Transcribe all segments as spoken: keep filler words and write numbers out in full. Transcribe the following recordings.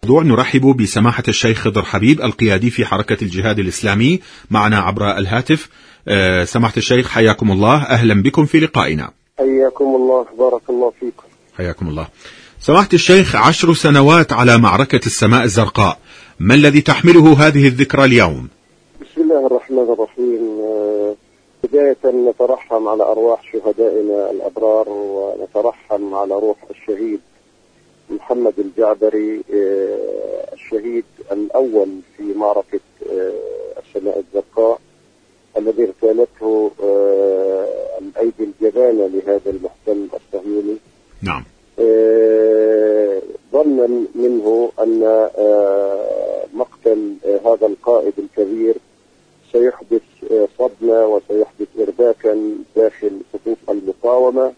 الموضوع نرحب بسماحة الشيخ خضر حبيب القيادي في حركة الجهاد الإسلامي معنا عبر الهاتف. سماحة الشيخ حياكم الله، أهلا بكم في لقائنا. حياكم الله، بارك الله فيكم. حياكم الله. سماحة الشيخ، عشر سنوات على معركة السماء الزرقاء، ما الذي تحمله هذه الذكرى اليوم؟ بسم الله الرحمن الرحيم. بداية نترحم على أرواح شهدائنا الأبرار، ونترحم على روح الشهيد محمد الجعبري الشهيد الأول في معركة السماء الزرقاء الذي اغتالته الأيدي الجبانة لهذا المحتل الصهيوني. نعم. ظنا منه أن مقتل هذا القائد الكبير سيحدث صدمة وسيحدث إرباكا داخل صفوف المقاومة،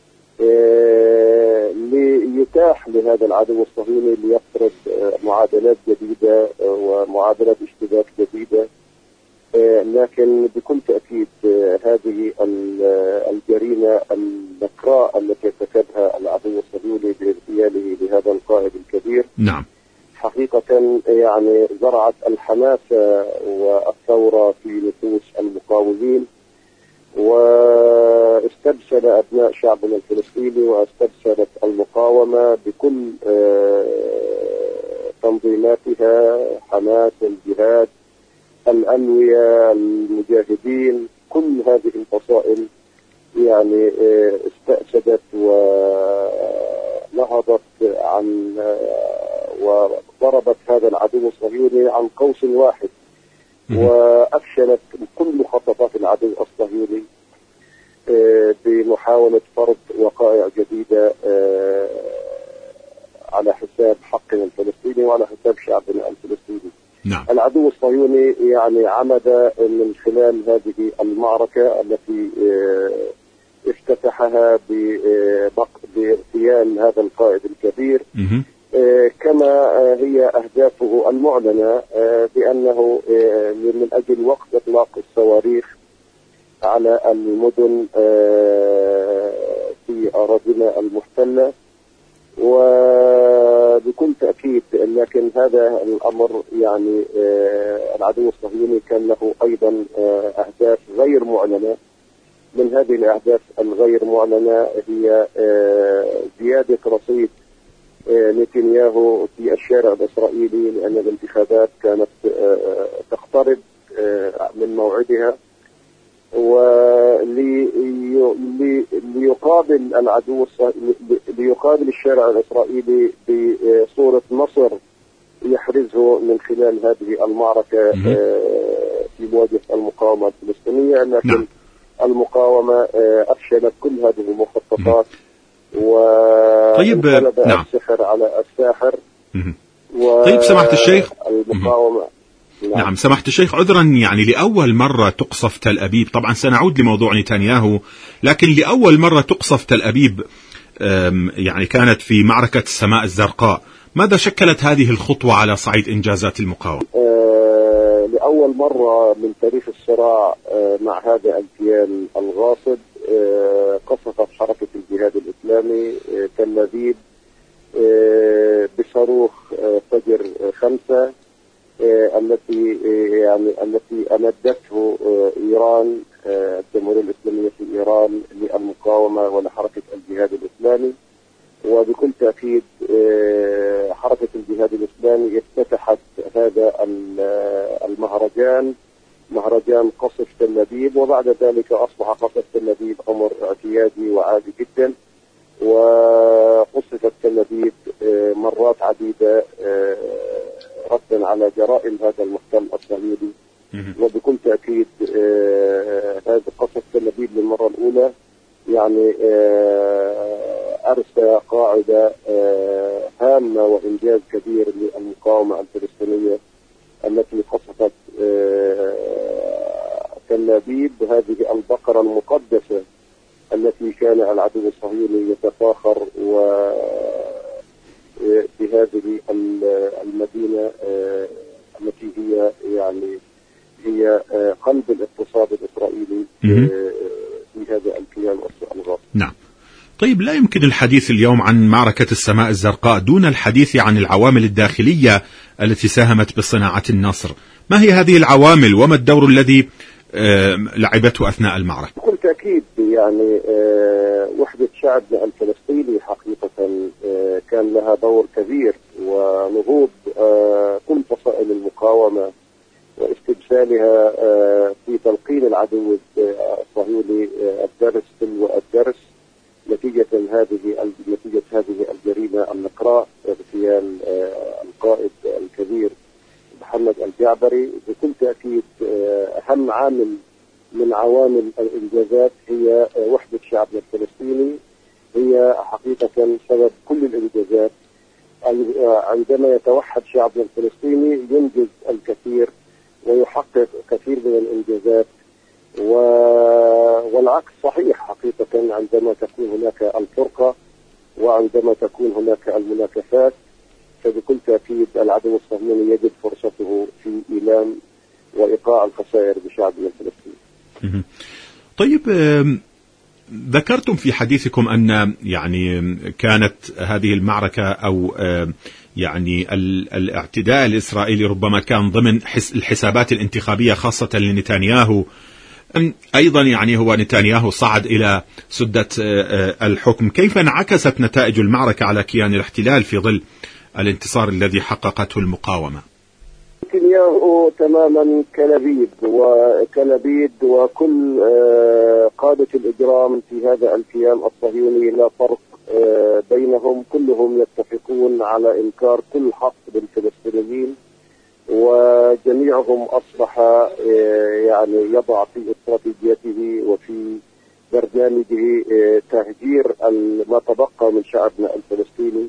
ليتاح لهذا العدو الصهيوني ليفرض معادلات جديدة ومعادلات اشتباك جديدة. لكن بكل تأكيد هذه الجريمة النكراء التي ارتكبها العدو الصهيوني باغتياله لهذا القائد الكبير نعم حقيقة يعني زرعت الحماسة والثورة في نفوس المقاومين، واستبسل أبناء شعبنا الفلسطيني واستبسلت المقاومة بكل تنظيماتها، حماس الجهاد، الأنوية، المجاهدين، كل هذه الفصائل يعني استأسدت ونهضت عن وضربت هذا العدو الصهيوني عن قوس واحد، وأفشلت كل مخططات العدو الصهيوني بمحاولة فرض وقائع جديدة على حساب حقنا الفلسطيني وعلى حساب شعبنا الفلسطيني. نعم. العدو الصهيوني يعني عمد من خلال هذه المعركة التي افتتحها باغتيال هذا القائد الكبير، كما هي أهدافه المعلنة بأنه من أجل وقف إطلاق الصواريخ على المدن في أراضينا المحتلة. وبكل تأكيد لكن هذا الأمر يعني العدو الصهيوني كان له أيضا أهداف غير معلنة. من هذه الأهداف الغير معلنة هي زيادة رصيد نتنياهو في الشارع الإسرائيلي، لأن الانتخابات كانت تقترب من موعدها، وليقابل العدو ليقابل الشارع الإسرائيلي بصورة نصر يحرزه من خلال هذه المعركة في مواجهة المقاومة الفلسطينية. لكن نعم. المقاومة أفشلت كل هذه المخططات وانقلب طيب. نعم. السحر على الساحر. طيب سماحة الشيخ، المقاومة نعم. نعم سماحة الشيخ، عذرا يعني لأول مرة تقصف تل أبيب، طبعا سنعود لموضوع نتنياهو، لكن لأول مرة تقصف تل أبيب يعني كانت في معركة السماء الزرقاء. ماذا شكلت هذه الخطوة على صعيد إنجازات المقاومة؟ آه لأول مرة من تاريخ الصراع آه مع هذا الكيان الغاصب آه قصفت حركة الجهاد الإسلامي آه تل أبيب آه بصاروخ آه فجر آه خمسة آه التي آه يعني التي أمدته آه إيران آه الجمهورية الإسلامية في إيران للمقاومة ولحركة الجهاد الإسلامي. وبكل تأكيد آه حركة الجهاد الإسلامي افتتحت هذا المهرجان، مهرجان قصف تل أبيب، وبعد ذلك أصبح قصف تل أبيب أمر اعتيادي وعادي جدا، وقصفت تل أبيب آه مرات عديدة آه ردا على جرائم هذا المحتل الصهيوني. وبكل تأكيد آه هذا قصف تل أبيب للمرة الأولى يعني آه أرسى قاعدة آه هامة وإنجاز كبير للمقاومة الفلسطينية التي قصفت آه تل أبيب، هذه البقرة المقدسة التي كان العدو الصهيوني يتفاخر و بهذه المدينة آه التي هي يعني هي آه قلب الاقتصاد الإسرائيلي آه في هذا الكيان الغاصب. نعم. طيب، لا يمكن الحديث اليوم عن معركة السماء الزرقاء دون الحديث عن العوامل الداخلية التي ساهمت بصناعة النصر. ما هي هذه العوامل وما الدور الذي لعبته أثناء المعركة؟ بكل تأكيد يعني وحدة شعبنا الفلسطيني حقيقة كان لها دور كبير، ونهوض كل فصائل المقاومة واستبسالها في تلقين العدو الصهيوني الدرس تلو الدرس نتيجة هذه نتيجة هذه الجريمة النقراء اغتيال القائد الكبير محمد الجعبري. بكل تأكيد أهم عامل من عوامل الإنجازات هي وحدة شعبنا الفلسطيني، هي حقيقة سبب كل الإنجازات. عندما يتوحد شعبنا الفلسطيني ينجز الكثير ويحقق كثير من الإنجازات، والعكس صحيح حقيقة عندما تكون هناك الفرقة وعندما تكون هناك المناكفات، فبكل تأكيد العدو الصهيوني يجد فرصته في إيلام وإيقاع الخسائر بشعبنا الفلسطيني. طيب، ذكرتم في حديثكم أن يعني كانت هذه المعركة أو يعني الاعتداء الإسرائيلي ربما كان ضمن الحسابات الانتخابية خاصة لنتنياهو. أيضا يعني هو نتنياهو صعد إلى سدة الحكم. كيف انعكست نتائج المعركة على كيان الاحتلال في ظل الانتصار الذي حققته المقاومة؟ نتنياهو تماما كلبيد وكلبيد وكل قادة الإجرام في هذا الكيان الصهيوني لا فرق بينهم، كلهم يتفقون على إنكار كل حق بالفلسطينيين، وجميعهم أصبح يعني يضع في استراتيجيته وفي برنامجه تهجير ما تبقى من شعبنا الفلسطيني،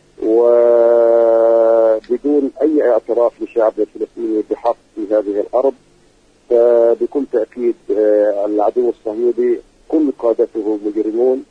وبدون أي اعتراف لشعبنا الفلسطيني بحق في هذه الأرض. فبكل تأكيد العدو الصهيوني كل قادته مجرمون،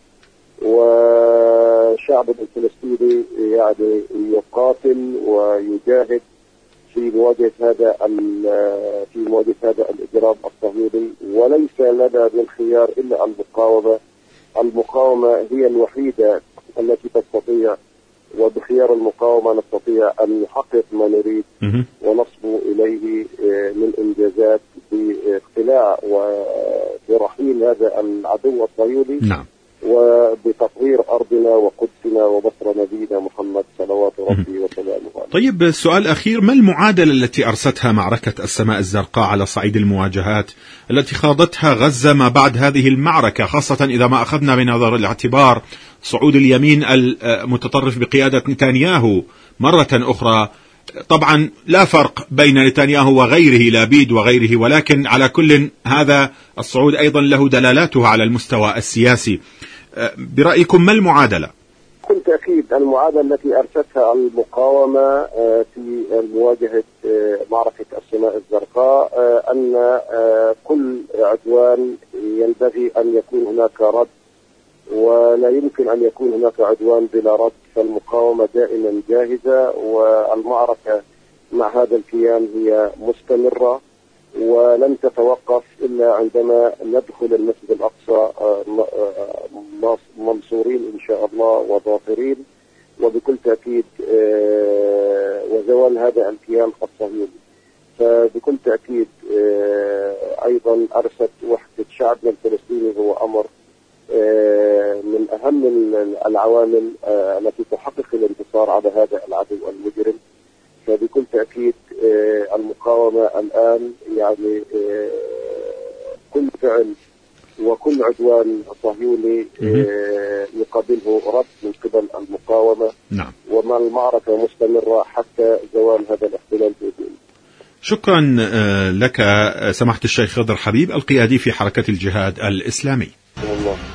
وشعبنا الفلسطيني يعني يقاتل ويجاهد في مواجهة هذا في مواجهة هذا الإجرام الصهيوني، وليس لنا من خيار إلا المقاومة. المقاومة هي الوحيدة التي تستطيع، وبخيار المقاومة نستطيع أن نحقق ما نريد ونصبو إليه من إنجازات باقتلاع وبرحيل هذا العدو الصهيوني. نعم. وبتطهير أرضنا وقدسنا وبصر نبينا محمد صلوات ربي وسلامه عليه. طيب، السؤال الأخير: ما المعادلة التي أرستها معركة السماء الزرقاء على صعيد المواجهات التي خاضتها غزة ما بعد هذه المعركة، خاصة إذا ما أخذنا بنظر الاعتبار صعود اليمين المتطرف بقيادة نتنياهو مرة أخرى؟ طبعا لا فرق بين نتنياهو وغيره، لابيد وغيره، ولكن على كل هذا الصعود أيضا له دلالاته على المستوى السياسي. برأيكم ما المعادلة؟ بكل تأكيد المعادلة التي أرستها المقاومة في مواجهة معركة السماء الزرقاء أن كل عدوان ينبغي أن يكون هناك رد، ولا يمكن أن يكون هناك عدوان بلا رد. فالمقاومة دائما جاهزة، والمعركة مع هذا الكيان هي مستمرة ولن تتوقف إلا عندما ندخل المسجد الأقصى منصورين إن شاء الله وظافرين، وبكل تأكيد وزوال هذا الكيان الصهيوني. فبكل تأكيد أيضا أرست وحدة شعبنا الفلسطيني هو أمر من أهم العوامل التي تحقق الانتصار على هذا العدو المجرم. فبكل تأكيد المقاومة الآن يعني كل فعل وكل عدوان صهيوني يقابله رد من قبل المقاومة. نعم. وما المعركة مستمرة حتى زوال هذا الاحتلال بإذن الله. شكرا لك سماحة الشيخ خضر حبيب، القيادي في حركة الجهاد الإسلامي. الله.